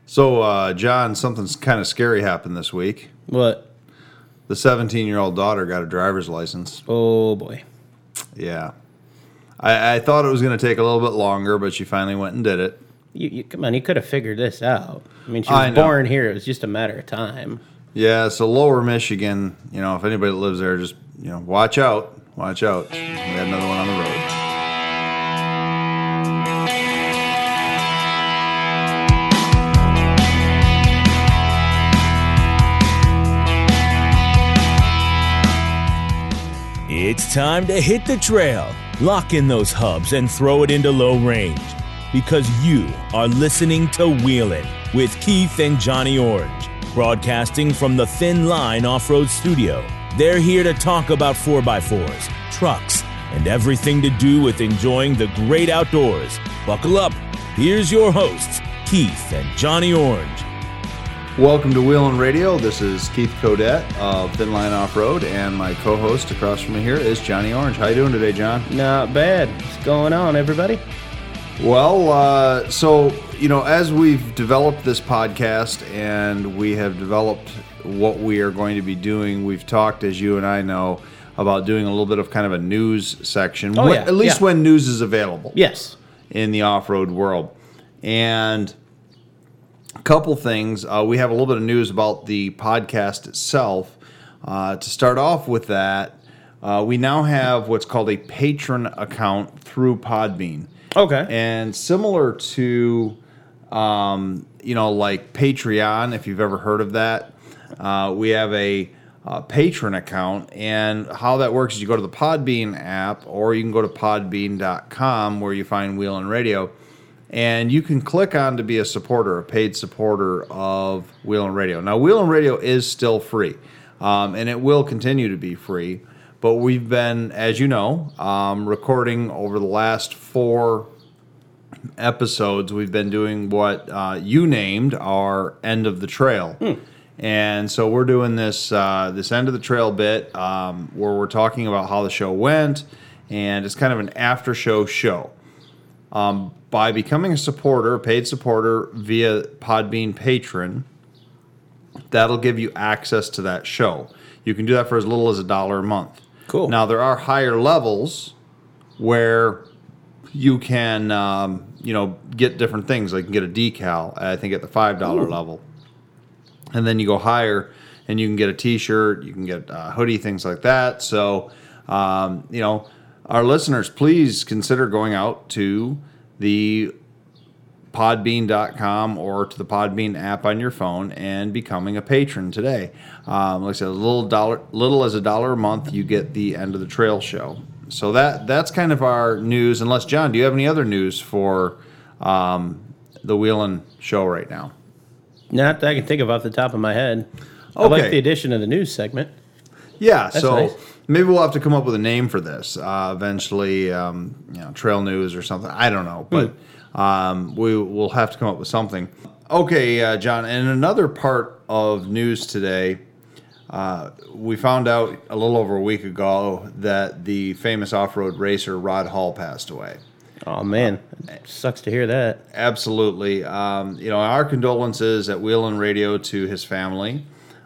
So, John, something's kind of scary happened this week. What? The 17-year-old daughter got a driver's license. Oh, boy. Yeah. I thought it was going to take a little bit longer, but she finally went and did it. You come on, you could have figured this out. I mean, she was born here. It was just a matter of time. Yeah, so Lower Michigan, if anybody that lives there, just, watch out. Watch out. We got another one on the road. It's time to hit the trail, lock in those hubs, and throw it into low range. Because you are listening to Wheelin' with Keith and Johnny Orange, broadcasting from the Thin Line Off-Road Studio. They're here to talk about 4x4s, trucks, and everything to do with enjoying the great outdoors. Buckle up. Here's your hosts, Keith and Johnny Orange. Welcome to Wheelin' Radio. This is Keith Codette of Thin Line Off-Road, and my co-host across from me here is Johnny Orange. How you doing today, John? Not bad. What's going on, everybody? Well, as we've developed this podcast and we have developed what we are going to be doing, we've talked, as you and I know, about doing a little bit of kind of a news section, at least when news is available. Yes. In the off-road world. And a couple things. We have a little bit of news about the podcast itself. To start off with that, we now have what's called a patron account through Podbean. Okay. And similar to, like Patreon, if you've ever heard of that, we have a patron account. And how that works is you go to the Podbean app, or you can go to podbean.com where you find Wheelin' Radio. And you can click on to be a supporter, a paid supporter of Wheelin' Radio. Now, Wheelin' Radio is still free, and it will continue to be free. But we've been, as you know, recording over the last 4 episodes. We've been doing what you named our End of the Trail. And so we're doing this End of the Trail bit where we're talking about how the show went, and it's kind of an after-show show. By becoming a supporter, a paid supporter via Podbean Patron, that'll give you access to that show. You can do that for as little as $1 a month. Cool. Now, there are higher levels where you can, get different things. Like you can get a decal, I think, at the $5 level. And then you go higher, and you can get a T-shirt, you can get a hoodie, things like that. So, our listeners, please consider going out to the podbean.com or to the Podbean app on your phone and becoming a patron today. Like I said, little as $1 a month, you get the End of the Trail show. So that's kind of our news. Unless, John, do you have any other news for the Wheelin' show right now? Not that I can think of off the top of my head. Okay. I like the addition of the news segment. Yeah, That's so nice. Maybe we'll have to come up with a name for this eventually, Trail News or something. I don't know, but we will have to come up with something. Okay, John, and another part of news today, we found out a little over a week ago that the famous off-road racer Rod Hall passed away. Oh, man. It sucks to hear that. Absolutely. Our condolences at Wheelin' Radio to his family.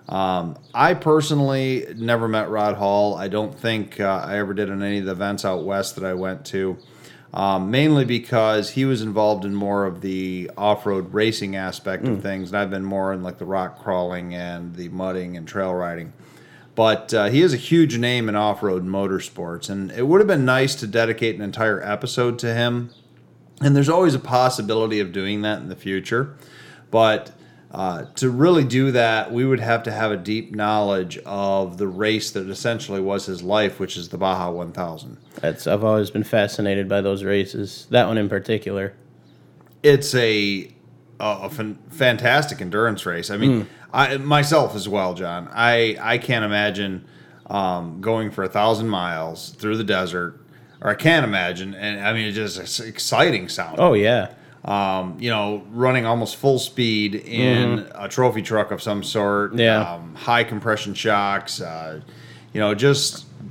I personally never met Rod Hall. I don't think I ever did on any of the events out west that I went to, mainly because he was involved in more of the off-road racing aspect of things, and I've been more in like the rock crawling and the mudding and trail riding. But he is a huge name in off-road motorsports, and it would have been nice to dedicate an entire episode to him, and there's always a possibility of doing that in the future, but to really do that, we would have to have a deep knowledge of the race that essentially was his life, which is the Baja 1000. I've always been fascinated by those races, that one in particular. It's a fantastic endurance race. I mean, I myself as well, John. I can't imagine going for 1,000 miles through the desert, or I can't imagine, and I mean, it's just exciting sound. Oh, yeah. Running almost full speed in a trophy truck of some sort. Yeah. High compression shocks. Just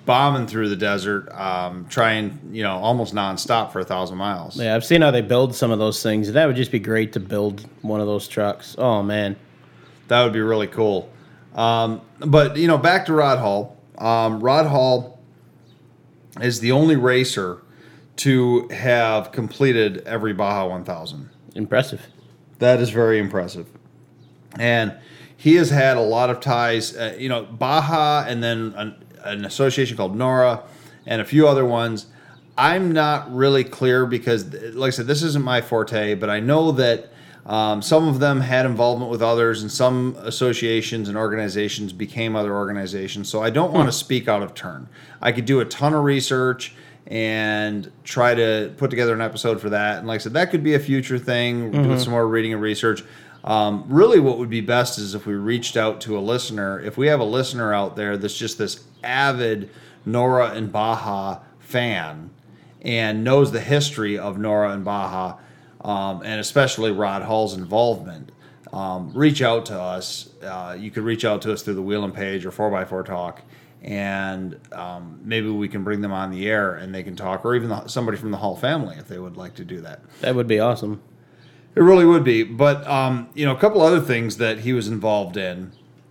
bombing through the desert, trying, almost nonstop for 1,000 miles. Yeah, I've seen how they build some of those things. That would just be great to build one of those trucks. Oh, man. That would be really cool. But, back to Rod Hall. Rod Hall is the only racer to have completed every Baja 1000. Impressive. That is very impressive. And he has had a lot of ties, Baja, and then an association called NORRA and a few other ones. I'm not really clear because, like I said, this isn't my forte, but I know that some of them had involvement with others, and some associations and organizations became other organizations. So I don't want to speak out of turn. I could do a ton of research and try to put together an episode for that. And like I said, that could be a future thing, do some more reading and research. Really what would be best is if we reached out to a listener. If we have a listener out there that's just this avid NORRA and Baja fan and knows the history of NORRA and Baja, and especially Rod Hall's involvement, reach out to us. You could reach out to us through the Wheelin' page or 4x4 Talk, and maybe we can bring them on the air and they can talk, or even somebody from the Hall family if they would like to do that. That would be awesome. It really would be. But, a couple other things that he was involved in.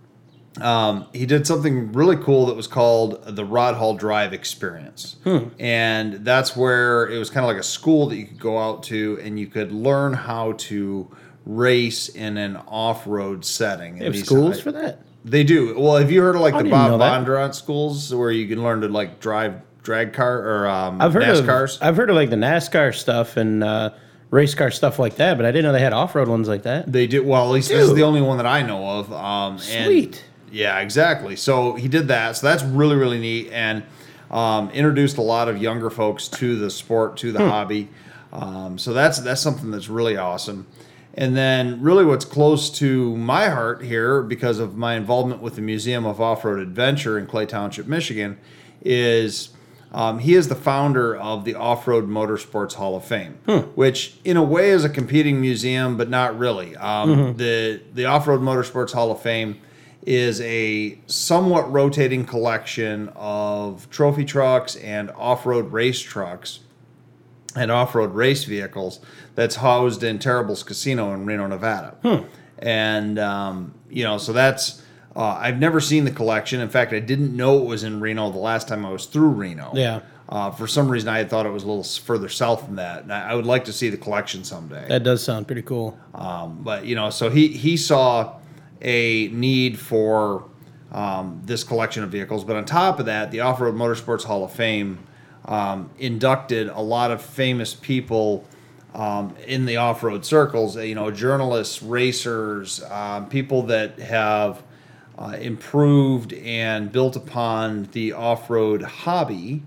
He did something really cool that was called the Rod Hall Drive Experience. And that's where it was kind of like a school that you could go out to and you could learn how to race in an off-road setting. They have schools for that? They do. Well, have you heard of the Bob Bondurant schools where you can learn to drive drag car or NASCARs? I've heard of the NASCAR stuff and race car stuff like that, but I didn't know they had off-road ones like that. They do. Well, at least this is the only one that I know of. Sweet. Yeah, exactly. So he did that. So that's really, really neat, and introduced a lot of younger folks to the sport, to the hobby. So that's something that's really awesome. And then really what's close to my heart here, because of my involvement with the Museum of Off-Road Adventure in Clay Township, Michigan, is he is the founder of the Off-Road Motorsports Hall of Fame, which in a way is a competing museum, but not really. The Off-Road Motorsports Hall of Fame is a somewhat rotating collection of trophy trucks and off-road race trucks and off-road race vehicles that's housed in Terrible's Casino in Reno, Nevada. And, so that's... I've never seen the collection. In fact, I didn't know it was in Reno the last time I was through Reno. Yeah. For some reason, I had thought it was a little further south than that. And I would like to see the collection someday. That does sound pretty cool. But, so he saw a need for this collection of vehicles. But on top of that, the Off-Road Motorsports Hall of Fame inducted a lot of famous people in the off-road circles, journalists, racers, people that have improved and built upon the off-road hobby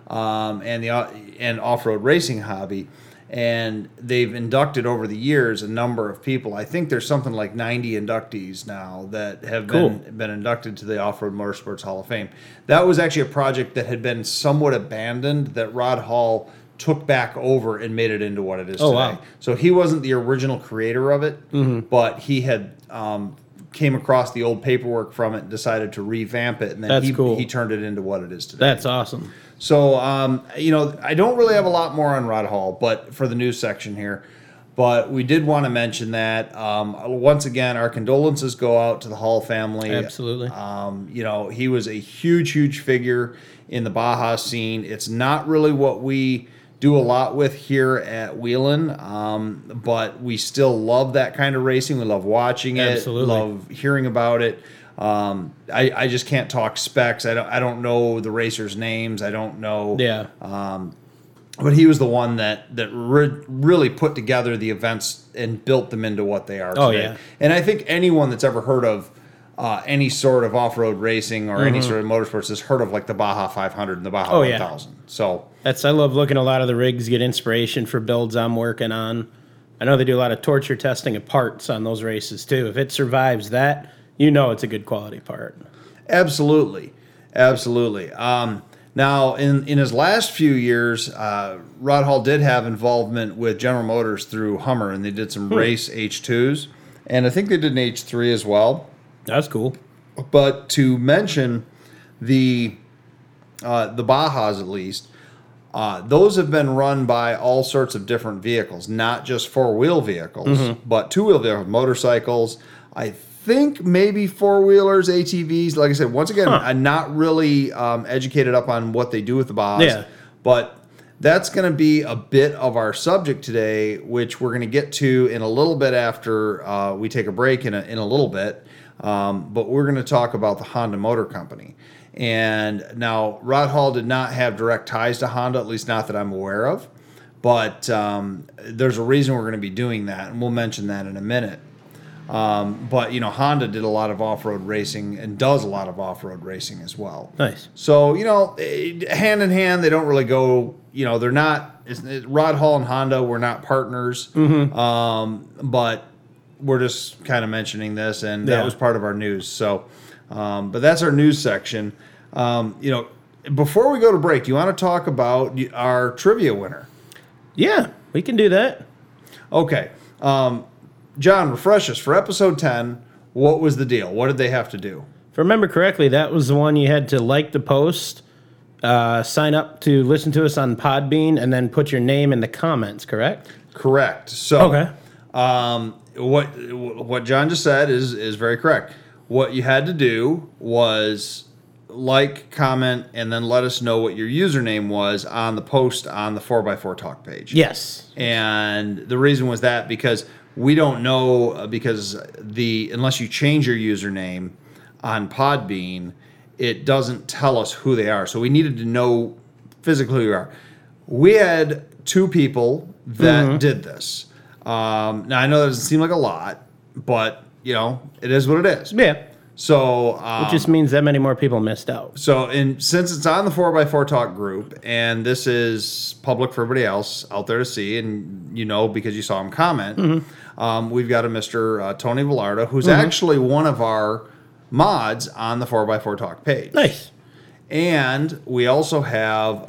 and off-road racing hobby. And they've inducted over the years a number of people. I think there's something like 90 inductees now that have been inducted to the Off-Road Motorsports Hall of Fame. That was actually a project that had been somewhat abandoned that Rod Hall took back over and made it into what it is today. Wow. So he wasn't the original creator of it, but he had came across the old paperwork from it and decided to revamp it, and then he turned it into what it is today. That's awesome. So, I don't really have a lot more on Rod Hall, but for the news section here, but we did want to mention that, once again, our condolences go out to the Hall family. Absolutely. He was a huge, huge figure in the Baja scene. It's not really what we do a lot with here at Wheelin', but we still love that kind of racing. We love watching it. Absolutely. Love hearing about it. I just can't talk specs. I don't know the racers' names. I don't know. Yeah. But he was the one that really put together the events and built them into what they are today. Oh, yeah. And I think anyone that's ever heard of any sort of off-road racing or any sort of motorsports has heard of the Baja 500 and the Baja 1000. Yeah. So I love looking at a lot of the rigs, get inspiration for builds I'm working on. I know they do a lot of torture testing of parts on those races too. If it survives that, it's a good quality part. Absolutely. Now, in his last few years, Rod Hall did have involvement with General Motors through Hummer, and they did some race H2s, and I think they did an H3 as well. That's cool. But to mention the the Bajas at least, those have been run by all sorts of different vehicles, not just four-wheel vehicles, but two-wheel vehicles, motorcycles. I think maybe four-wheelers, ATVs. Like I said, once again, I'm not really educated up on what they do with the Bajas, but that's going to be a bit of our subject today, which we're going to get to in a little bit after we take a break in a little bit. But we're going to talk about the Honda Motor Company. And now, Rod Hall did not have direct ties to Honda, at least not that I'm aware of. But there's a reason we're going to be doing that, and we'll mention that in a minute. But, Honda did a lot of off-road racing and does a lot of off-road racing as well. Nice. So, hand in hand, they don't really go, they're not, Rod Hall and Honda were not partners. But we're just kind of mentioning this, and that was part of our news. So, but that's our news section. Before we go to break, do you want to talk about our trivia winner? Yeah, we can do that. Okay. John, refresh us. For episode 10, what was the deal? What did they have to do? If I remember correctly, that was the one you had to like the post, sign up to listen to us on Podbean, and then put your name in the comments, correct? Correct. So, okay. What John just said is very correct. What you had to do was like, comment, and then let us know what your username was on the post on the 4x4 Talk page. Yes. And the reason was that because we don't know, because unless you change your username on Podbean, it doesn't tell us who they are. So we needed to know physically who you are. We had two people that did this. Now, I know that doesn't seem like a lot, but, it is what it is. Yeah. So it just means that many more people missed out. So, since it's on the 4x4 Talk group, and this is public for everybody else out there to see, and because you saw him comment, we've got a Mr. Tony Villarda, who's actually one of our mods on the 4x4 Talk page. Nice. And we also have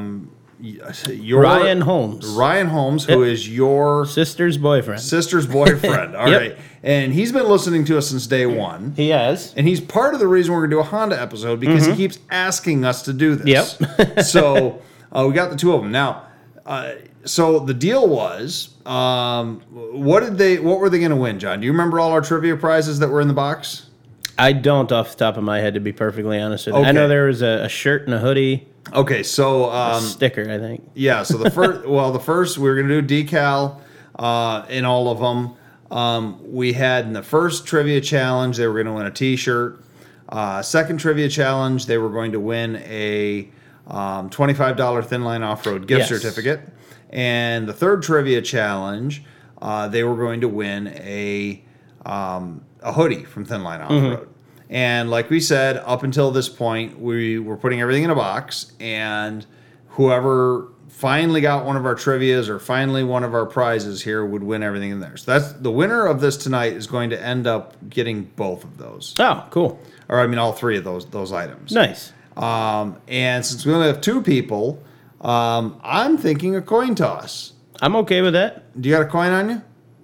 Ryan Holmes, who is your sister's boyfriend. All right. And he's been listening to us since day one. He has. And he's part of the reason we're going to do a Honda episode, because he keeps asking us to do this. Yep. So we got the two of them. Now, so the deal was, what were they going to win, John? Do you remember all our trivia prizes that were in the box? I don't off the top of my head, to be perfectly honest with you. Okay. I know there was a shirt and a hoodie. Okay, so A sticker, I think. Yeah, so the first we were going to do decal in all of them. We had in the first trivia challenge, they were going to win a T-shirt. Second trivia challenge, they were going to win a $25 Thin Line Off-Road gift certificate. And the third trivia challenge, they were going to win a hoodie from Thin Line Off-Road. And like we said, up until this point, we were putting everything in a box, and whoever finally got one of our trivias or finally one of our prizes here would win everything in there. So that's the winner of this tonight is going to end up getting both of those. Oh, cool. Or all three of those items. Nice. And since we only have two people, I'm thinking a coin toss. I'm okay with that. Do you got a coin on you?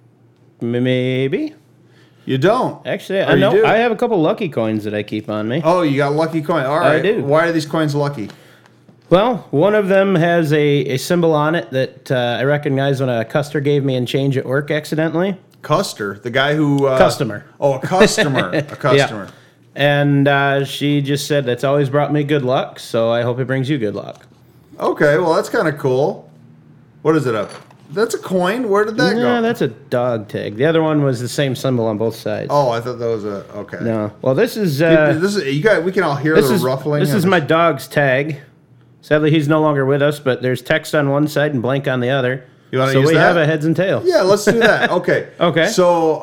Maybe. You don't. Actually, I know I have a couple lucky coins that I keep on me. Oh, you got a lucky coin. All right. I do. Why are these coins lucky? Well, one of them has a symbol on it that I recognize when a customer gave me in change at work accidentally. Custer, the guy who... Customer. Oh, a customer. A customer. Yeah. And she just said, that's always brought me good luck, so I hope it brings you good luck. Okay, well, that's kind of cool. What is it up? That's a coin? Where did that go? No, that's a dog tag. The other one was the same symbol on both sides. Oh, I thought that was a... Okay. No. Well, this is... you guys, we can all hear the ruffling. This is my dog's tag. Sadly, he's no longer with us, but there's text on one side and blank on the other. You want to use that? So we have a heads and tails. Yeah, let's do that. Okay. Okay. So,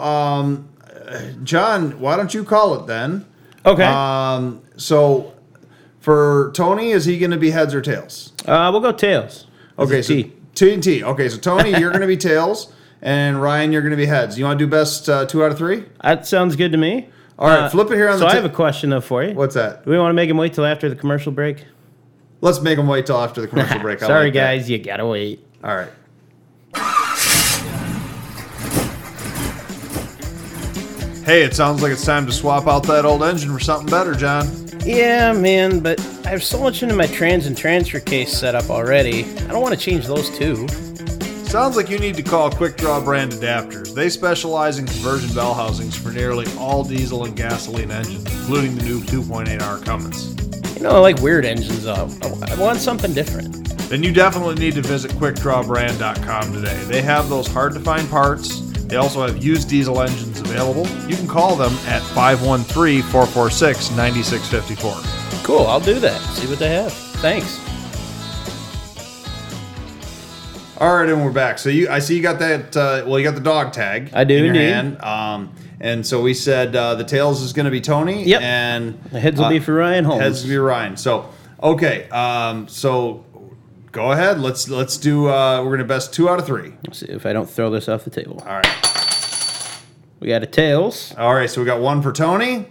John, why don't you call it then? Okay. So, for Tony, is he going to be heads or tails? We'll go tails. Okay, so T and T. Okay, so Tony, you're going to be tails, and Ryan, you're going to be heads. You want to do best 2 out of 3? That sounds good to me. All right, flip it here on the... So I have a question, though, for you. What's that? Do we want to make him wait till after the commercial break? Let's make him wait till after the commercial break. Sorry, guys, you got to wait. All right. Hey, it sounds like it's time to swap out that old engine for something better, John. Yeah, man, but I have so much into my trans and transfer case set up already. I don't want to change those too. Sounds like you need to call Quick Draw Brand Adapters. They specialize in conversion bell housings for nearly all diesel and gasoline engines, including the new 2.8R Cummins. You know, I like weird engines up. I want something different. Then you definitely need to visit QuickDrawBrand.com today. They have those hard-to-find parts. They also have used diesel engines available. You can call them at 513-446-9654. Cool, I'll do that. See what they have. Thanks. All right, and we're back. So I see you got that. You got the dog tag. I do in your indeed. hand. And so we said the tails is going to be Tony. Yep. And The heads will be for Ryan Holmes. Heads will be Ryan. So okay. So go ahead. Let's do. We're going to best 2 out of 3. Let's see if I don't throw this off the table. All right. We got a tails. All right. So we got 1 for Tony.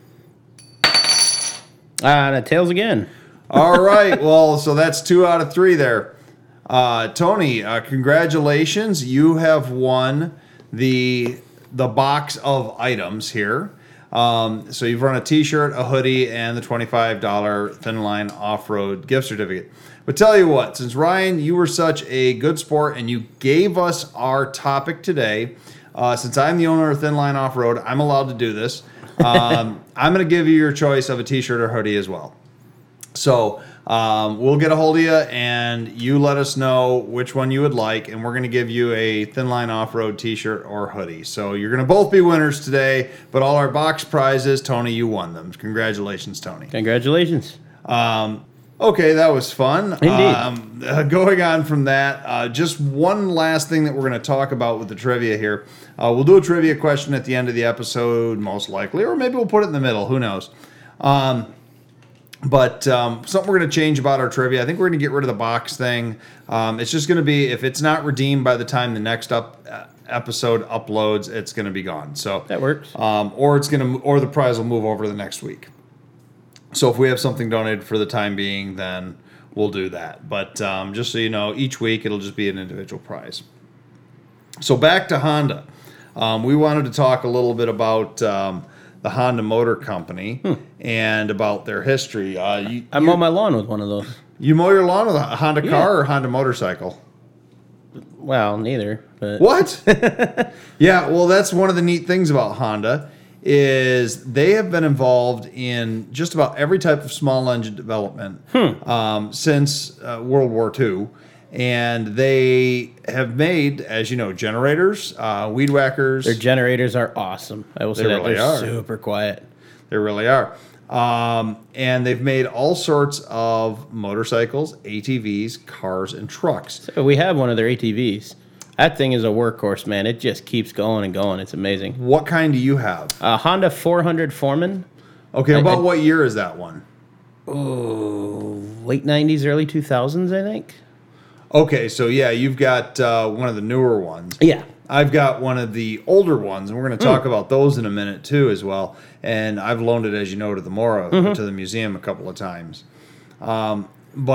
And a tails again. All right. Well, so that's 2 out of 3 there. Tony, congratulations. You have won the box of items here. So you've won a t-shirt, a hoodie, and the $25 Thin Line Off-Road gift certificate. But tell you what, since Ryan, you were such a good sport and you gave us our topic today, since I'm the owner of Thin Line Off-Road, I'm allowed to do this. I'm going to give you your choice of a t-shirt or hoodie as well. So we'll get a hold of you, and you let us know which one you would like, and we're going to give you a Thin Line Off-Road t-shirt or hoodie. So you're going to both be winners today, but all our box prizes, Tony, you won them. Congratulations, Tony. Congratulations. Okay, that was fun. Indeed. Going on from that, just one last thing that we're going to talk about with the trivia here. We'll do a trivia question at the end of the episode, most likely, or maybe we'll put it in the middle. Who knows? But something we're going to change about our trivia, I think we're going to get rid of the box thing. It's just going to be, if it's not redeemed by the time the next episode uploads, it's going to be gone. So That works. Or the prize will move over to the next week. So if we have something donated for the time being, then we'll do that. But just so you know, each week it'll just be an individual prize. So back to Honda. We wanted to talk a little bit about the Honda Motor Company and about their history. I mow my lawn with one of those. You mow your lawn with a Honda car or Honda motorcycle? Well, neither. But What? Yeah, well, that's one of the neat things about Honda is they have been involved in just about every type of small engine development since World War II. And they have made, as you know, generators, weed whackers. Their generators are awesome. I will say that really they're are. super quiet. They really are. And they've made all sorts of motorcycles, ATVs, cars, and trucks. So we have one of their ATVs. That thing is a workhorse, man. It just keeps going and going. It's amazing. What kind do you have? Honda 400 Foreman. Okay, about what year is that one? Oh, late 90s, early 2000s, I think. Okay, so yeah, you've got one of the newer ones. Yeah. I've got one of the older ones, and we're going to talk about those in a minute too as well. And I've loaned it, as you know, to the Mora, to the museum a couple of times. So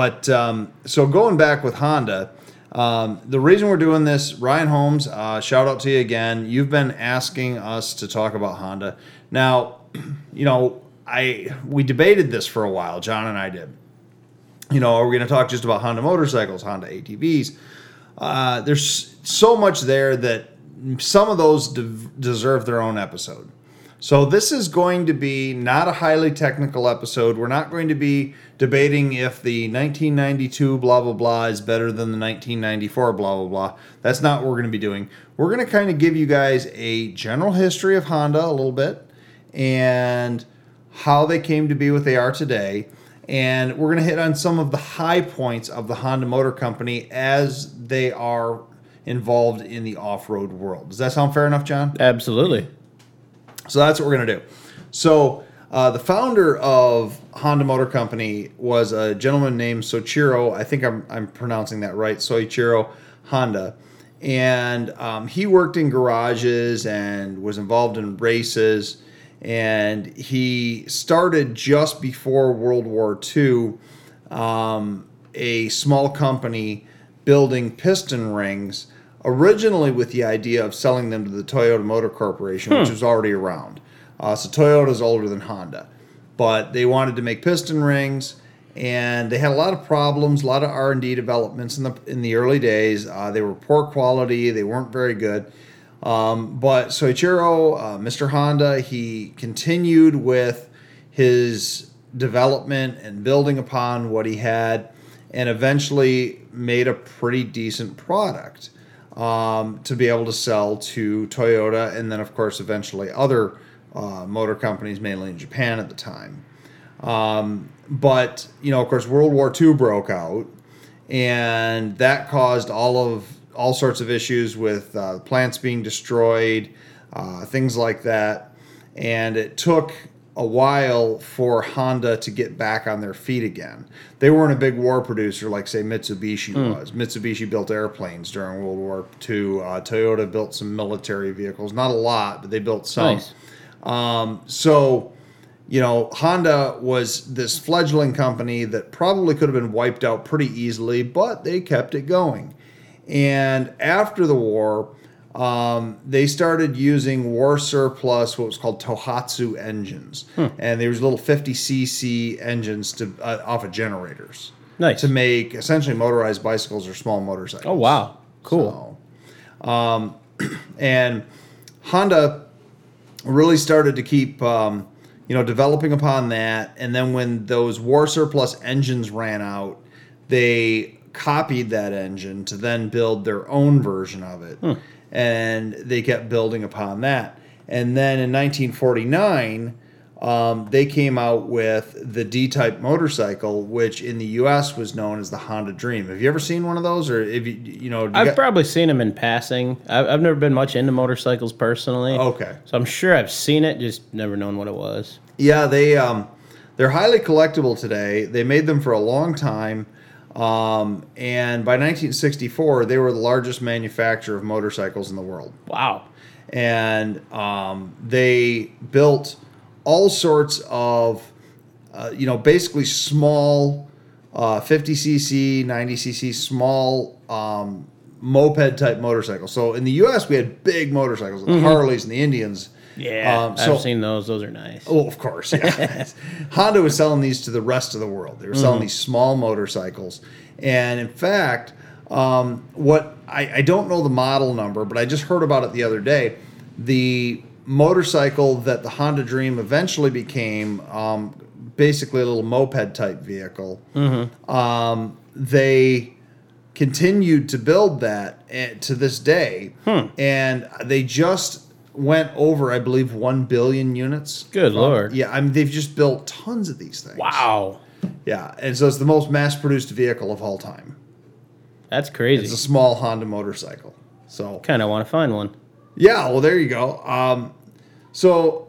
going back with Honda, the reason we're doing this, Ryan Holmes, shout out to you again. You've been asking us to talk about Honda. Now, you know, we debated this for a while, John and I did. You know, are we going to talk just about Honda motorcycles, Honda ATVs? There's so much there that some of those deserve their own episode. So this is going to be not a highly technical episode. We're not going to be debating if the 1992 blah, blah, blah is better than the 1994 blah, blah, blah. That's not what we're going to be doing. We're going to kind of give you guys a general history of Honda a little bit and how they came to be what they are today. And we're going to hit on some of the high points of the Honda Motor Company as they are involved in the off-road world. Does that sound fair enough, John? Absolutely. So that's what we're going to do. So the founder of Honda Motor Company was a gentleman named Soichiro. I think I'm pronouncing that right. Soichiro Honda. And he worked in garages and was involved in races. And he started just before World War II a small company building piston rings, originally with the idea of selling them to the Toyota Motor Corporation, which was already around. So Toyota's older than Honda. but they wanted to make piston rings, and they had a lot of problems, a lot of R&D developments in the early days. They were poor quality, they weren't very good. But Soichiro, Mr. Honda, he continued with his development and building upon what he had, and eventually made a pretty decent product to be able to sell to Toyota, and then of course eventually other motor companies, mainly in Japan at the time. But of course World War II broke out, and that caused all sorts of issues with plants being destroyed, things like that, and it took a while for Honda to get back on their feet again. They weren't a big war producer like, say, Mitsubishi was. Mitsubishi built airplanes during World War II. Toyota built some military vehicles. Not a lot, but they built some. Nice. So, Honda was this fledgling company that probably could have been wiped out pretty easily, but they kept it going. And after the war, they started using war surplus, what was called Tohatsu engines. And there was little 50cc engines off of generators. Nice. To make essentially motorized bicycles or small motorcycles. Oh, wow. Cool. So, and Honda really started to keep, developing upon that. And then when those war surplus engines ran out, they copied that engine to then build their own version of it. And they kept building upon that. And then in 1949, they came out with the D-Type motorcycle, which in the U.S. was known as the Honda Dream. Have you ever seen one of those, or if I've probably seen them in passing. I've never been much into motorcycles personally. Okay, so I'm sure I've seen it, just never known what it was. Yeah, they're highly collectible today. They made them for a long time. And by 1964, they were the largest manufacturer of motorcycles in the world. Wow. And they built all sorts of, basically small 50cc, 90cc, small moped-type motorcycles. So in the U.S., we had big motorcycles, the Harleys and the Indians. Yeah, I've seen those. Those are nice. Oh, of course. Yeah. Honda was selling these to the rest of the world. They were selling these small motorcycles. And in fact, what I don't know the model number, but I just heard about it the other day. The motorcycle that the Honda Dream eventually became, basically a little moped-type vehicle, they continued to build that to this day. And they just went over, I believe, 1 billion units. Good Lord. Yeah, they've just built tons of these things. Wow. Yeah, and so it's the most mass-produced vehicle of all time. That's crazy. It's a small Honda motorcycle. So kind of want to find one. Yeah, well, there you go. So,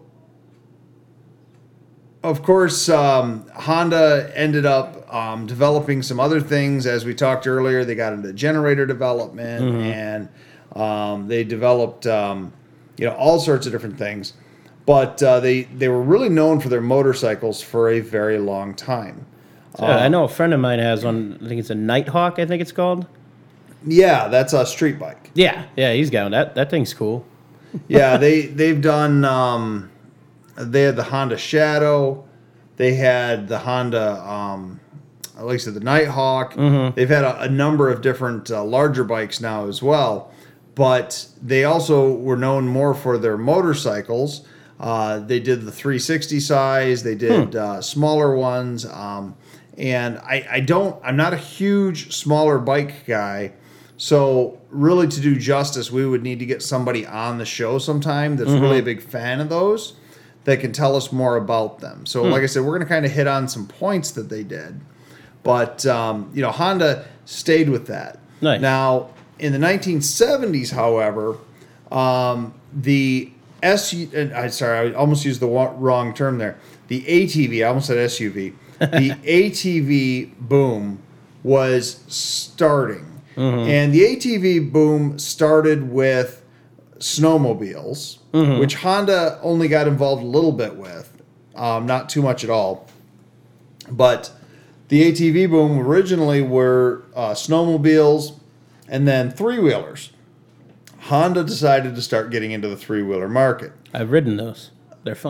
of course, Honda ended up developing some other things. As we talked earlier, they got into generator development, and they developed all sorts of different things. But they were really known for their motorcycles for a very long time. So, I know a friend of mine has one. I think it's a Nighthawk, I think it's called. Yeah, that's a street bike. Yeah, he's got one. That thing's cool. Yeah, they've done. They had the Honda Shadow. They had the Honda, like I said, the Nighthawk. They've had a number of different larger bikes now as well. But they also were known more for their motorcycles. They did the 360 size. They did smaller ones. And I'm not a huge smaller bike guy. So really, to do justice, we would need to get somebody on the show sometime that's really a big fan of those that can tell us more about them. So like I said, we're going to kind of hit on some points that they did. But, Honda stayed with that. Nice. Now, in the 1970s, however, the I almost used the wrong term there. The ATV, I almost said SUV. The ATV boom was starting. And the ATV boom started with snowmobiles, which Honda only got involved a little bit with, not too much at all. But the ATV boom originally were snowmobiles and then three-wheelers. Honda decided to start getting into the three-wheeler market. I've ridden those. They're fun.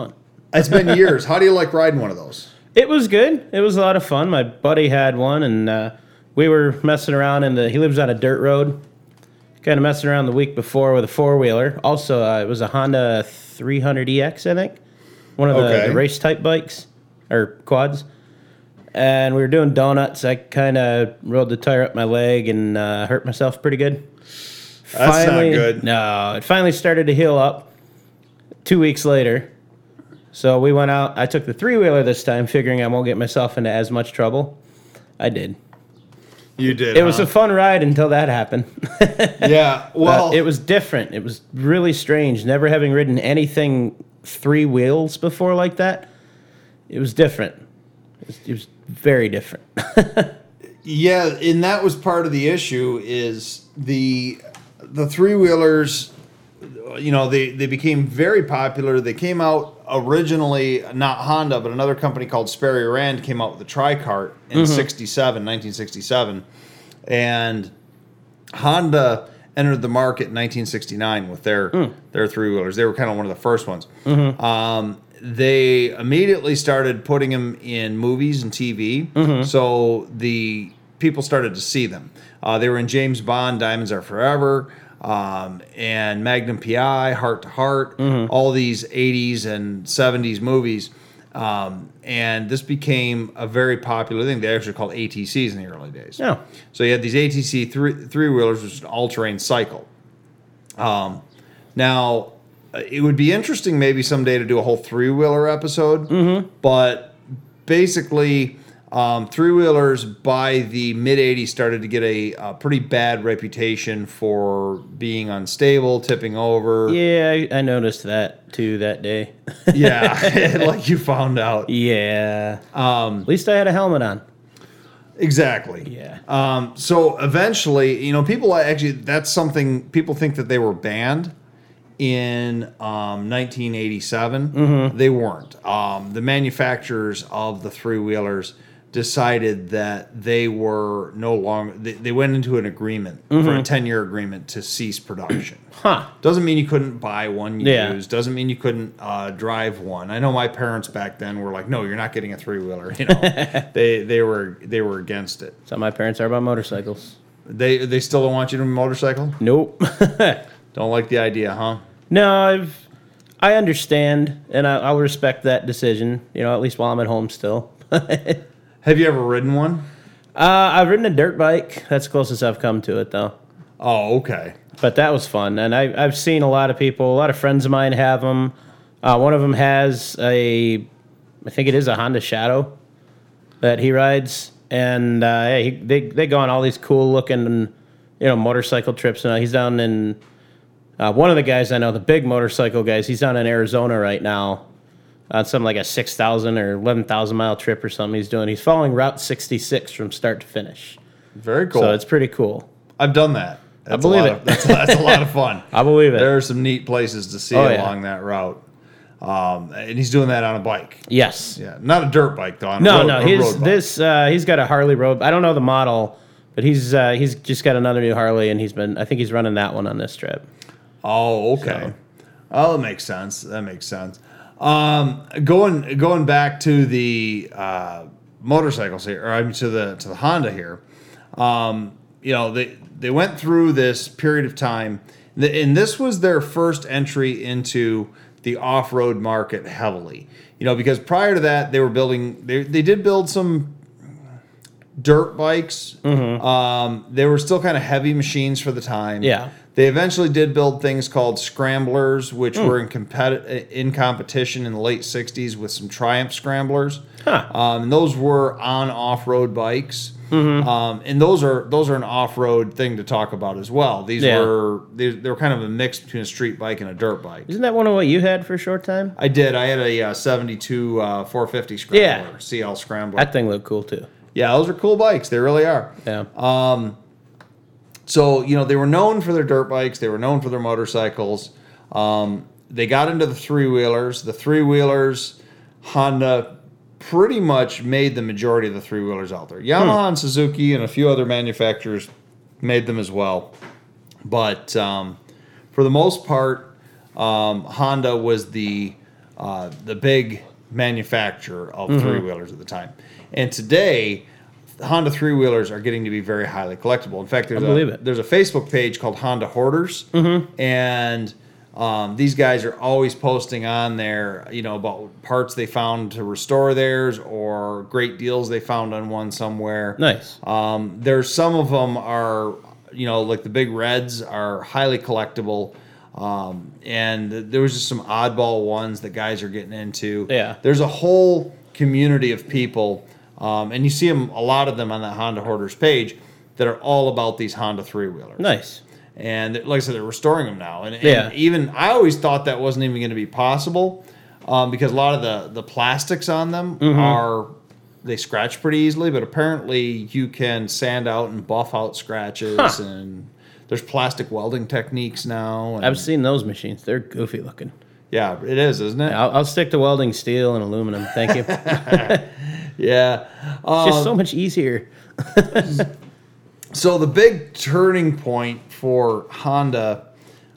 It's been years. How do you like riding one of those? It was good. It was a lot of fun. My buddy had one, and we were messing around he lives on a dirt road. Kind of messing around the week before with a four-wheeler. Also, it was a Honda 300EX, I think. One of the race type bikes or quads. And we were doing donuts. I kind of rolled the tire up my leg and hurt myself pretty good. That's not good. No, it finally started to heal up 2 weeks later. So we went out. I took the three-wheeler this time, figuring I won't get myself into as much trouble. I did. You did. It was a fun ride until that happened. Yeah, well, it was different. It was really strange. Never having ridden anything three wheels before like that, it was different. It was very different. yeah, and that was part of the issue. Is the three-wheelers, they became very popular. They came out originally, not Honda, but another company called Sperry Rand came out with the Tri-Cart in 1967. And Honda entered the market in 1969 with their three-wheelers. They were kind of one of the first ones. They immediately started putting them in movies and TV, so the people started to see them. They were in James Bond, Diamonds Are Forever, and Magnum P.I., Heart to Heart, all these 80s and 70s movies. And this became a very popular thing. They actually called ATCs in the early days. Yeah. So you had these ATC three-wheelers, which is an all-terrain cycle. Now, it would be interesting maybe someday to do a whole three-wheeler episode, but basically three-wheelers by the mid-'80s started to get a pretty bad reputation for being unstable, tipping over. Yeah, I noticed that too that day. Yeah, like you found out. Yeah. At least I had a helmet on. Exactly. Yeah. So eventually, people that's something people think that they were banned in 1987. They weren't. The manufacturers of the three-wheelers decided that they were no longer, they went into an agreement for a 10-year agreement to cease production. Doesn't mean you couldn't buy one used. Doesn't mean you couldn't drive one. I know my parents back then were like, no, you're not getting a three-wheeler. They were against it. That's how my parents are about motorcycles. They still don't want you to motorcycle? Nope. Don't like the idea, huh? No, I understand, and I'll respect that decision, at least while I'm at home still. Have you ever ridden one? I've ridden a dirt bike. That's the closest I've come to it, though. Oh, okay. But that was fun, and I've seen a lot of people, a lot of friends of mine have them. One of them has I think it is a Honda Shadow that he rides, and they go on all these cool-looking, motorcycle trips. And he's down in, one of the guys I know, the big motorcycle guys, he's down in Arizona right now. On something like a 6,000 or 11,000 mile trip or something he's doing. He's following Route 66 from start to finish. Very cool. So it's pretty cool. I've done that. I believe it. That's a lot of fun. I believe it. There are some neat places to see along that route. And he's doing that on a bike. Yes. Yeah, not a dirt bike though. Road bike. He's got a Harley road. I don't know the model, but he's just got another new Harley, and I think he's running that one on this trip. Oh, okay. Oh, that makes sense. Going back to the motorcycles here, or I mean to the Honda here, they went through this period of time, and this was their first entry into the off-road market heavily. Because prior to that, they were building. They did build some dirt bikes. They were still kind of heavy machines for the time. Yeah. They eventually did build things called scramblers, which were in competition in the late 60s with some Triumph scramblers. And those were on off-road bikes. And those are an off-road thing to talk about as well. They were kind of a mix between a street bike and a dirt bike. Isn't that one of what you had for a short time? I did. I had a 72 450 scrambler, CL scrambler. That thing looked cool too. Yeah, those are cool bikes. They really are. Yeah. So, they were known for their dirt bikes. They were known for their motorcycles. They got into the three-wheelers. The three-wheelers, Honda pretty much made the majority of the three-wheelers out there. Yamaha and Suzuki and a few other manufacturers made them as well. But for the most part, Honda was the the big manufacturer of three-wheelers at the time. And today, Honda three-wheelers are getting to be very highly collectible. In fact, there's a Facebook page called Honda Hoarders, and these guys are always posting on there, about parts they found to restore theirs or great deals they found on one somewhere. Nice. There's some of them are, like the big reds are highly collectible. And there was just some oddball ones that guys are getting into. Yeah. There's a whole community of people, and you see a lot of them on that Honda Hoarders page that are all about these Honda three-wheelers. Nice. And like I said, they're restoring them now. And even I always thought that wasn't even going to be possible because a lot of the plastics on them they scratch pretty easily, but apparently you can sand out and buff out scratches, and there's plastic welding techniques now. And I've seen those machines. They're goofy looking. yeah, it is, isn't it? I'll stick to welding steel and aluminum. Thank you. Yeah. It's just so much easier. So the big turning point for Honda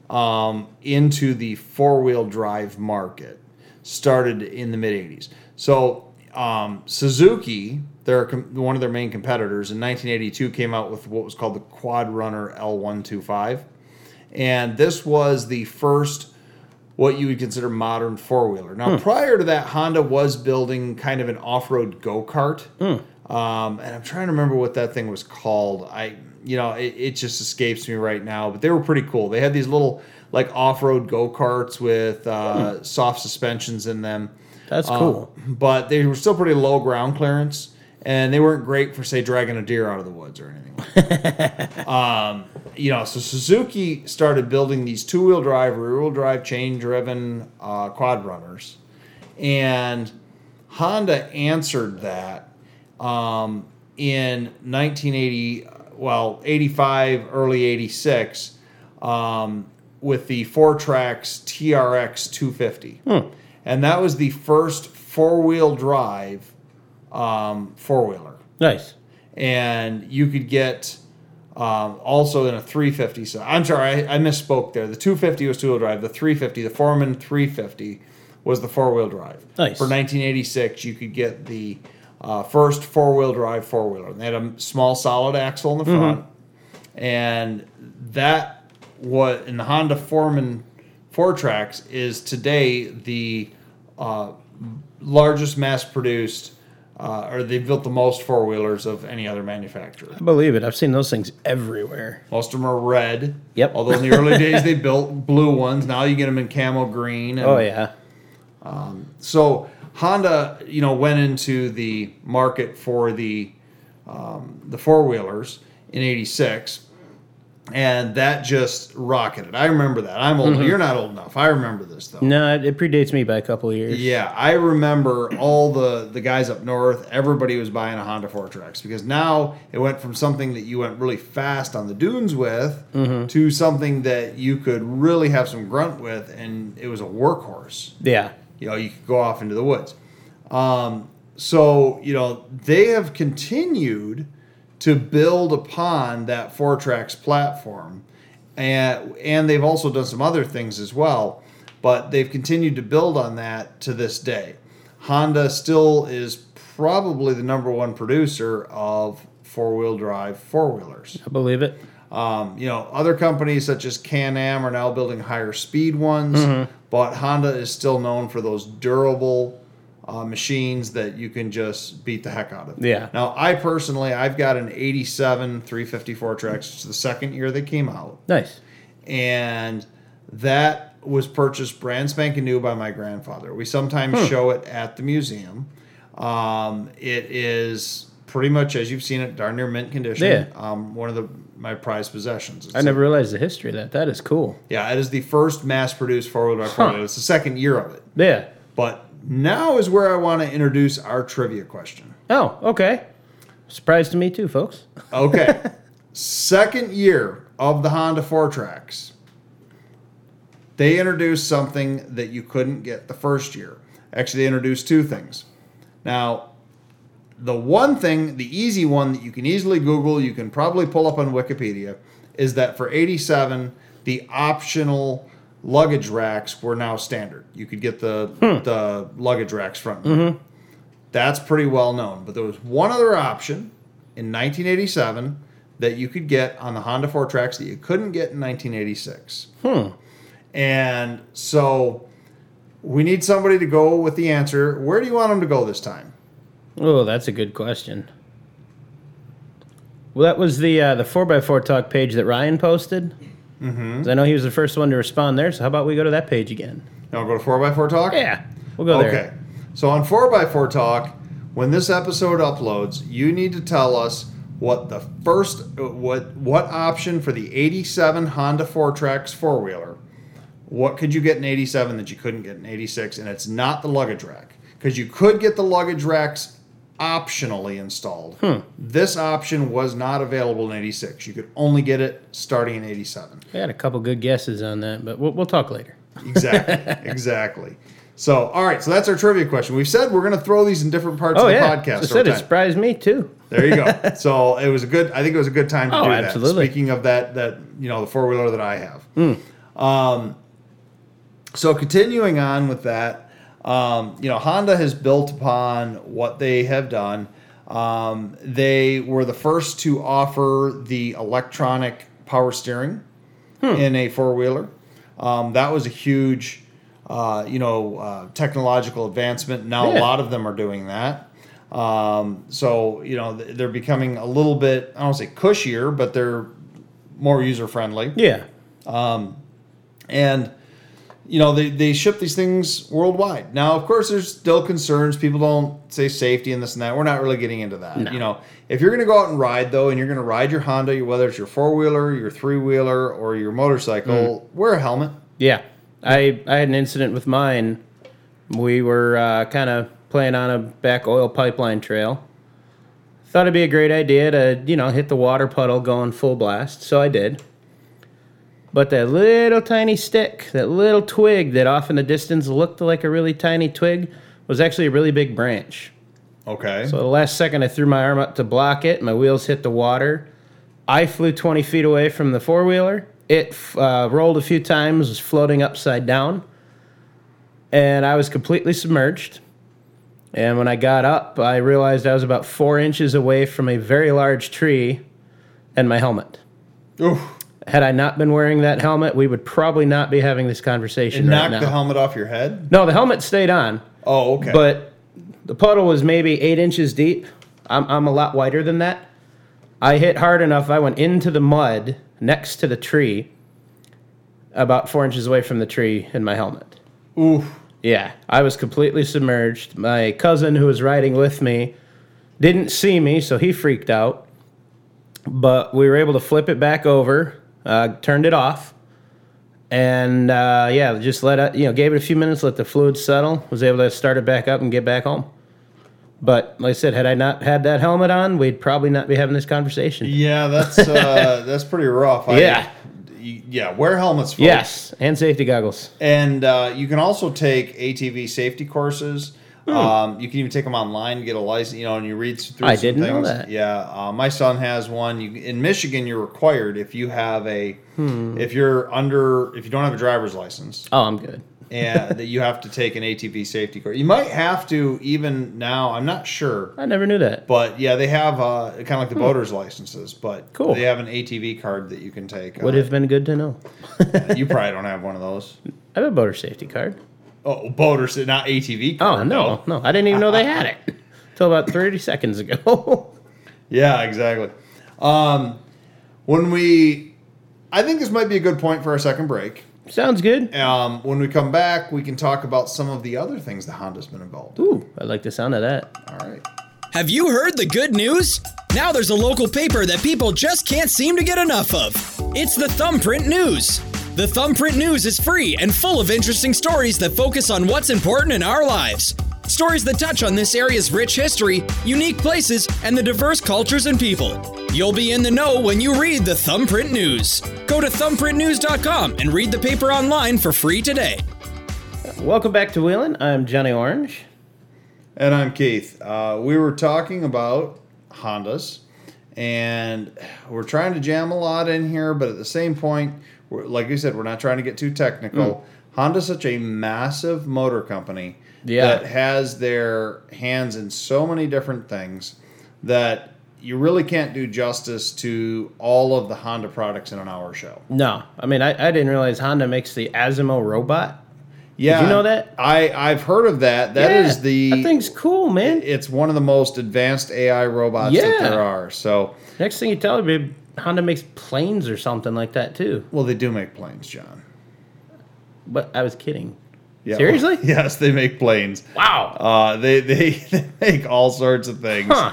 into the four-wheel drive market started in the mid-'80s. So Suzuki, one of their main competitors, in 1982 came out with what was called the Quad Runner L125. And this was the first what you would consider modern four-wheeler. Now, prior to that, Honda was building kind of an off-road go-kart. And I'm trying to remember what that thing was called. It just escapes me right now, but they were pretty cool. They had these little like off-road go-karts with soft suspensions in them. That's cool. But they were still pretty low ground clearance, and they weren't great for, say, dragging a deer out of the woods or anything like that. So Suzuki started building these two-wheel drive, rear-wheel drive, chain-driven quad runners, and Honda answered that in 1980, 85, early 86, with the Four-Trax TRX 250. And that was the first four-wheel drive four-wheeler. Nice. And you could get also in a 350. So I'm sorry, I misspoke there. The 250 was two-wheel drive. The 350, the Foreman 350, was the four-wheel drive. Nice. For 1986, you could get the first four-wheel drive four-wheeler. They had a small solid axle in the front. And that was, in the Honda Foreman Four-Trax, is today the largest mass-produced, or they've built the most four-wheelers of any other manufacturer. I believe it. I've seen those things everywhere. Most of them are red. Yep. Although in the early days they built blue ones. Now you get them in camo green. And, yeah. So Honda, went into the market for the four-wheelers in 86. And that just rocketed. I remember that. I'm old. You're not old enough. I remember this, though. No, it predates me by a couple of years. Yeah, I remember all the guys up north, everybody was buying a Honda Four-Trax because now it went from something that you went really fast on the dunes with to something that you could really have some grunt with, and it was a workhorse. Yeah. You could go off into the woods. So, they have continued to build upon that Four-Trax platform. And they've also done some other things as well, but they've continued to build on that to this day. Honda still is probably the number one producer of four-wheel drive four-wheelers. I believe it. Other companies such as Can-Am are now building higher speed ones, but Honda is still known for those durable machines that you can just beat the heck out of. Yeah. Now, I've got an 87 350 Four-Trax. It's the second year they came out. Nice. And that was purchased brand spanking new by my grandfather. We sometimes show it at the museum. It is pretty much, as you've seen it, darn near mint condition. Yeah. One of my prized possessions. I never realized the history of that. That is cool. Yeah, it is the first mass-produced four-wheel drive four-wheeler. It's the second year of it. Yeah. But now is where I want to introduce our trivia question. Oh, okay. Surprise to me too, folks. Okay. Second year of the Honda Four-Trax. They introduced something that you couldn't get the first year. Actually, they introduced two things. Now, the one thing, the easy one that you can easily Google, you can probably pull up on Wikipedia, is that for 87, the optional luggage racks were now standard. You could get the luggage racks front and rear. That's pretty well known. But there was one other option in 1987 that you could get on the Honda 4Tracs that you couldn't get in 1986. And so we need somebody to go with the answer. Where do you want them to go this time? Oh, that's a good question. Well, that was the 4x4 Talk page that Ryan posted. Mm-hmm. I know he was the first one to respond there, so how about we go to that page again? You want to go to 4x4 Talk? Yeah, we'll go there. Okay. So on 4x4 Talk, when this episode uploads, you need to tell us what the first, what option for the 87 Honda 4Tracs four-wheeler, what could you get in 87 that you couldn't get in 86, and it's not the luggage rack. Because you could get the luggage racks optionally installed. This option was not available in 86. You could only get it starting in 87. I had a couple good guesses on that, but we'll talk later. Exactly. So, all right, so that's our trivia question. We've said we're going to throw these in different parts of the podcast. I said it surprised me too. There you go. So I think it was a good time to do that. Absolutely. Speaking of that, the four-wheeler that I have. So continuing on with that, Honda has built upon what they have done. They were the first to offer the electronic power steering in a four-wheeler. That was a huge, technological advancement. Now a lot of them are doing that. So they're becoming a little bit, I don't want to say cushier, but they're more user-friendly. Yeah. And they ship these things worldwide. Now, of course, there's still concerns. People don't say safety and this and that. We're not really getting into that. No. If you're going to go out and ride, though, and you're going to ride your Honda, whether it's your four-wheeler, your three-wheeler, or your motorcycle, wear a helmet. Yeah. I had an incident with mine. We were kind of playing on a back oil pipeline trail. Thought it'd be a great idea to, hit the water puddle going full blast. So I did. But that little tiny stick, that little twig that off in the distance looked like a really tiny twig, was actually a really big branch. Okay. So the last second I threw my arm up to block it, my wheels hit the water. I flew 20 feet away from the four-wheeler. It rolled a few times, was floating upside down. And I was completely submerged. And when I got up, I realized I was about 4 inches away from a very large tree and my helmet. Oof. Had I not been wearing that helmet, we would probably not be having this conversation right now. It knocked the helmet off your head? No, the helmet stayed on. Oh, okay. But the puddle was maybe 8 inches deep. I'm a lot wider than that. I hit hard enough, I went into the mud next to the tree, about 4 inches away from the tree in my helmet. Oof. Yeah, I was completely submerged. My cousin who was riding with me didn't see me, so he freaked out. But we were able to flip it back over, turned it off, and just gave it a few minutes, let the fluid settle, was able to start it back up and get back home. But like I said, had I not had that helmet on, we'd probably not be having this conversation. Yeah, that's pretty rough. Wear helmets, folks. Yes, and safety goggles. And you can also take ATV safety courses. You can even take them online, get a license, and you read through I some didn't things. know that. Yeah, my son has one. In Michigan, you're required if you have if you don't have a driver's license. Oh, I'm good. And that you have to take an ATV safety course. You might have to even now. I'm not sure. I never knew that. But yeah, they have kind of like the boaters licenses. But cool. They have an ATV card that you can take. Would have been good to know. You probably don't have one of those. I have a boater safety card. Oh, boaters, not ATV card. Oh, no. I didn't even know they had it until about 30 seconds ago. Yeah, exactly. I think this might be a good point for our second break. Sounds good. When we come back, we can talk about some of the other things that Honda's been involved in. Ooh, I like the sound of that. All right. Have you heard the good news? Now there's a local paper that people just can't seem to get enough of. It's the Thumbprint News. The Thumbprint News is free and full of interesting stories that focus on what's important in our lives. Stories that touch on this area's rich history, unique places, and the diverse cultures and people. You'll be in the know when you read the Thumbprint News. Go to thumbprintnews.com and read the paper online for free today. Welcome back to Wheeling. I'm Johnny Orange. And I'm Keith. We were talking about Hondas, and we're trying to jam a lot in here, but at the same point, like you said, we're not trying to get too technical. Honda's such a massive motor company Yeah. that has their hands in so many different things that you really can't do justice to all of the Honda products in an hour show. No, I mean, I didn't realize Honda makes the Asimo robot. Yeah, Did you know that? I've heard of that. That is that thing's cool, man. It's one of the most advanced AI robots that Yeah. there are. So, Next thing you tell me, Honda makes planes or something like that too. well, they do make planes, John. But I was kidding. Yeah. Seriously? Yes, they make planes. Wow. They make all sorts of things. Huh.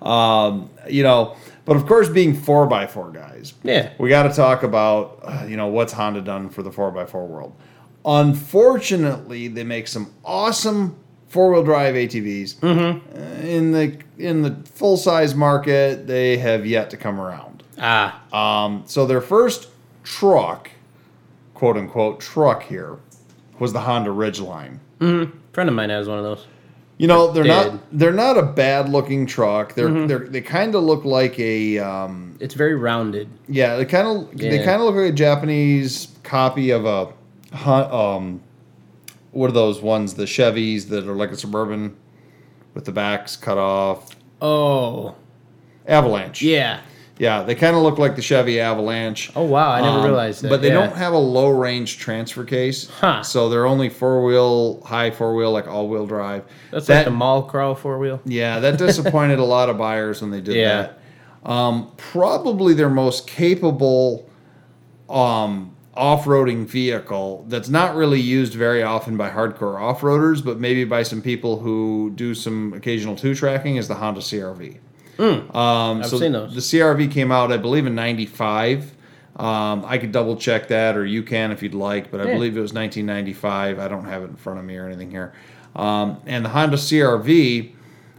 But of course, being 4x4 guys, Yeah. we got to talk about what's Honda done for the 4x4 world. Unfortunately, they make some awesome 4-wheel drive ATVs. In the full size market, they have yet to come around. So their first truck, quote unquote truck here, was the Honda Ridgeline. Friend of mine has one of those. They're not a bad looking truck. They kind of look like a It's very rounded. they kind of look like a Japanese copy of a what are those ones, the Chevys that are like a Suburban with the backs cut off? Oh. Avalanche. Yeah. Yeah, they kind of look like the Chevy Avalanche. Oh, wow. I never realized that. But they Yeah. don't have a low range transfer case. Huh. So they're only high four wheel, like all wheel drive. That's like the mall crawl 4-wheel. Yeah, that disappointed a lot of buyers when they did Yeah. that. Probably their most capable off-roading vehicle that's not really used very often by hardcore off-roaders, but maybe by some people who do some occasional two-tracking is the Honda CR-V. I've seen those. The CR-V came out, I believe, in 95. I could double check that, or you can if you'd like, but I believe it was 1995. I don't have it in front of me or anything here. And the Honda CR-V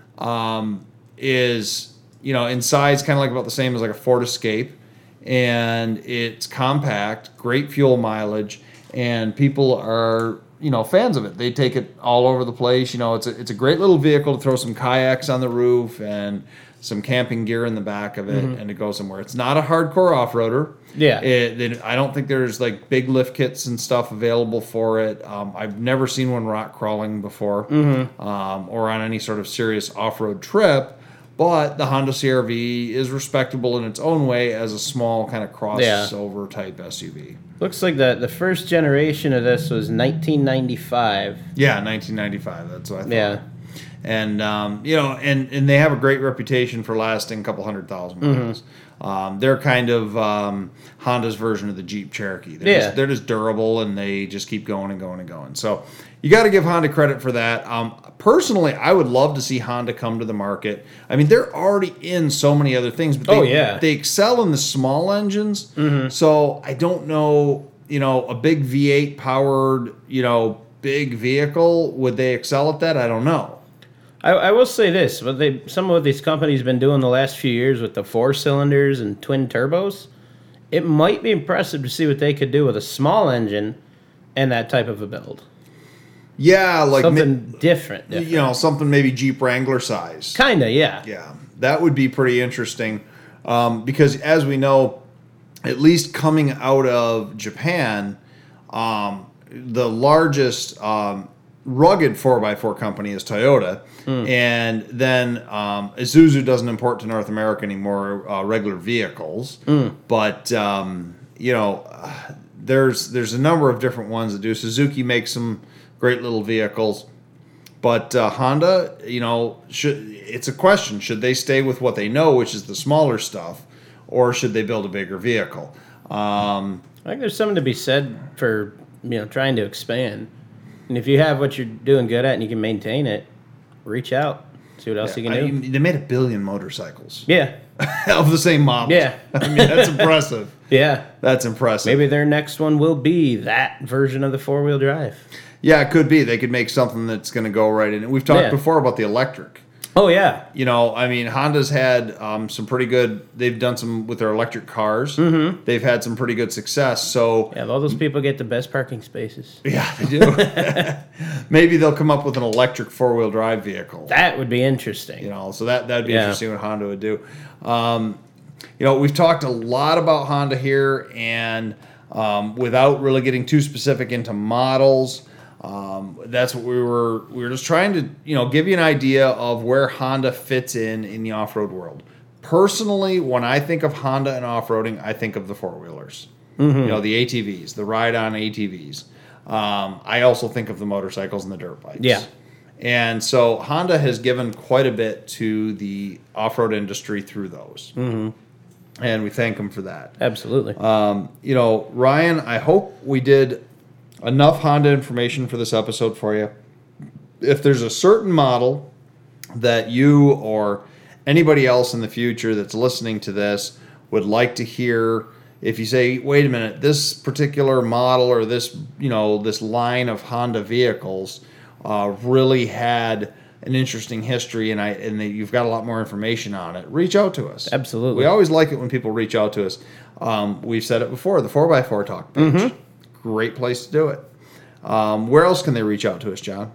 is, in size kind of like about the same as like a Ford Escape, and it's compact, great fuel mileage, and people are fans of it. They take it all over the place. It's a great little vehicle to throw some kayaks on the roof and some camping gear in the back of it and to go somewhere. It's not a hardcore off-roader. Yeah. I don't think there's like big lift kits and stuff available for it. I've never seen one rock crawling before or on any sort of serious off-road trip. But the Honda CR-V is respectable in its own way as a small kind of crossover type SUV. Looks like the first generation of this was 1995. Yeah, 1995. That's what I thought. Yeah. And and they have a great reputation for lasting a couple 100,000 miles. They're kind of Honda's version of the Jeep Cherokee. They're just durable, and they just keep going and going and going. So you got to give Honda credit for that. Personally, I would love to see Honda come to the market. I mean, they're already in so many other things, but they excel in the small engines. So I don't know, a big V8 powered, big vehicle, would they excel at that? I don't know. I will say this, some of what these companies have been doing the last few years with the 4 cylinders and twin turbos, it might be impressive to see what they could do with a small engine and that type of a build. Yeah, like something different. Something maybe Jeep Wrangler size. Kinda, yeah. Yeah, that would be pretty interesting because, as we know, at least coming out of Japan, the largest rugged 4x4 company is Toyota, and then Isuzu doesn't import to North America anymore regular vehicles, but there's a number of different ones that do. Suzuki makes some great little vehicles, but Honda, it's a question: should they stay with what they know, which is the smaller stuff, or should they build a bigger vehicle? I think there's something to be said for trying to expand. And if you have what you're doing good at and you can maintain it, reach out. See what else you can do. They made 1 billion motorcycles. Yeah. Of the same model. Yeah. I mean, that's impressive. Yeah. That's impressive. Maybe their next one will be that version of the 4-wheel drive. Yeah, it could be. They could make something that's going to go right in. We've talked before about the electric. Oh, yeah. Honda's had some pretty good, they've done some with their electric cars. Mm-hmm. They've had some pretty good success. So yeah, all those people get the best parking spaces. Yeah, they do. Maybe they'll come up with an electric 4-wheel drive vehicle. That would be interesting. So that'd be interesting what Honda would do. We've talked a lot about Honda here, and without really getting too specific into models. That's what we were just trying to, give you an idea of where Honda fits in the off-road world. Personally, when I think of Honda and off-roading, I think of the four-wheelers. Mm-hmm. The ATVs, the ride-on ATVs. I also think of the motorcycles and the dirt bikes. Yeah. And so Honda has given quite a bit to the off-road industry through those. Mm-hmm. And we thank them for that. Absolutely. Ryan, I hope we did enough Honda information for this episode for you. If there's a certain model that you or anybody else in the future that's listening to this would like to hear, if you say, wait a minute, this particular model or this line of Honda vehicles really had an interesting history and you've got a lot more information on it, reach out to us. Absolutely. We always like it when people reach out to us. We've said it before, the 4x4 Talk page. Mm-hmm. Great place to do it. Where else can they reach out to us, John?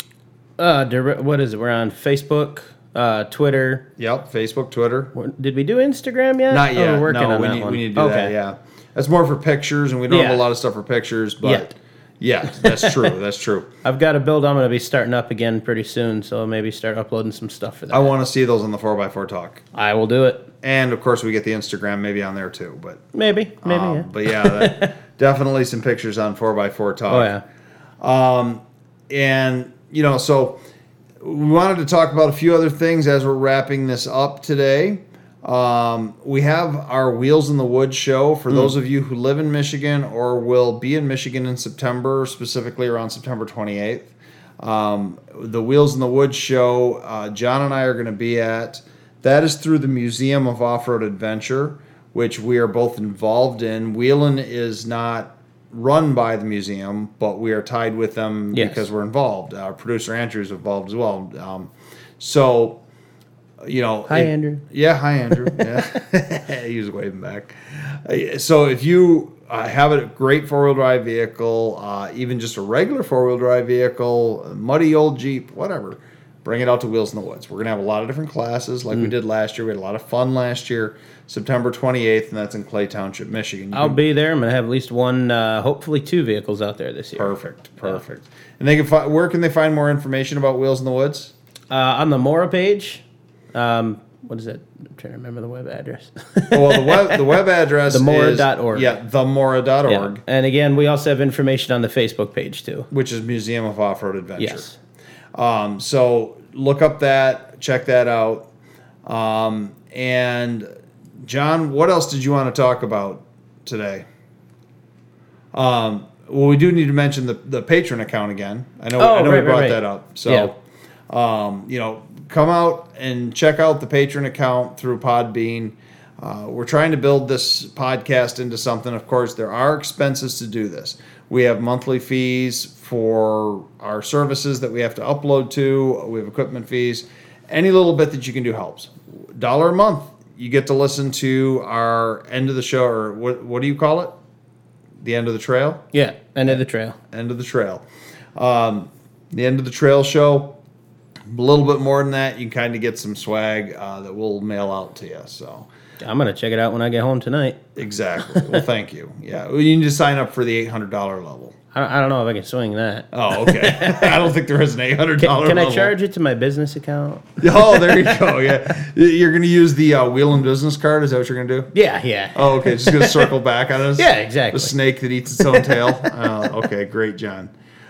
What is it? We're on Facebook, Twitter. Yep, Facebook, Twitter. Did we do Instagram yet? Not yet. We're working on that one. We need to do that, yeah. That's more for pictures, and we don't have a lot of stuff for pictures, but... Yeah, that's true. That's true. I've got a build I'm going to be starting up again pretty soon, so I'll maybe start uploading some stuff for that. I want to see those on the 4x4 Talk. I will do it. And, of course, we get the Instagram maybe on there, too. But Maybe, yeah. But, yeah, definitely some pictures on 4x4 Talk. Oh, yeah. And, so we wanted to talk about a few other things as we're wrapping this up today. We have our Wheels in the Woods show for those of you who live in Michigan or will be in Michigan in September, specifically around September 28th. The Wheels in the Woods show, John and I are going to be at. That is through the Museum of Off-Road Adventure, which we are both involved in. Wheelin' is not run by the museum, but we are tied with them because we're involved. Our producer Andrew is involved as well. Hi, Andrew. Yeah, hi, Andrew. Yeah. He was waving back. So if you have a great four-wheel drive vehicle, even just a regular four-wheel drive vehicle, a muddy old Jeep, whatever, bring it out to Wheels in the Woods. We're going to have a lot of different classes like we did last year. We had a lot of fun last year, September 28th, and that's in Clay Township, Michigan. I'll be there. I'm going to have at least one, hopefully 2 vehicles out there this year. Perfect. And they can where can they find more information about Wheels in the Woods? On the Mora page. What is it? I'm trying to remember the web address. Well, the web address is themora.org. Yeah, themora.org. Yeah. And again, we also have information on the Facebook page too, which is Museum of Off-Road Adventure. Yes. So look up that, check that out. And John, what else did you want to talk about today? Well, we do need to mention the Patreon account again. I know we brought that up. So, come out and check out the Patreon account through Podbean. We're trying to build this podcast into something. Of course, there are expenses to do this. We have monthly fees for our services that we have to upload to. We have equipment fees. Any little bit that you can do helps. $1 a month, you get to listen to our end of the show, or what do you call it? The end of the trail? Yeah, end of the trail. End of the trail. The end of the trail show. A little bit more than that, you can kind of get some swag that we'll mail out to you. So I'm going to check it out when I get home tonight. Exactly. Well, thank you. Yeah, you need to sign up for the $800 level. I don't know if I can swing that. Oh, okay. I don't think there is an $800 level. Can I charge it to my business account? Oh, there you go. Yeah, you're going to use the Wheelin' business card. Is that what you're going to do? Yeah. Oh, okay. Just going to circle back on us. Yeah, exactly. The snake that eats its own tail. Okay, great, John.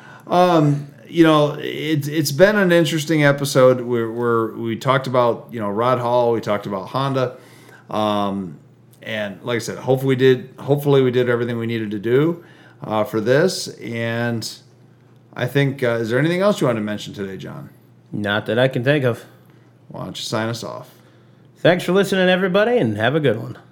It's been an interesting episode. We talked about Rod Hall. We talked about Honda, and like I said, hopefully we did everything we needed to do for this. And I think is there anything else you want to mention today, John? Not that I can think of. Why don't you sign us off? Thanks for listening, everybody, and have a good one.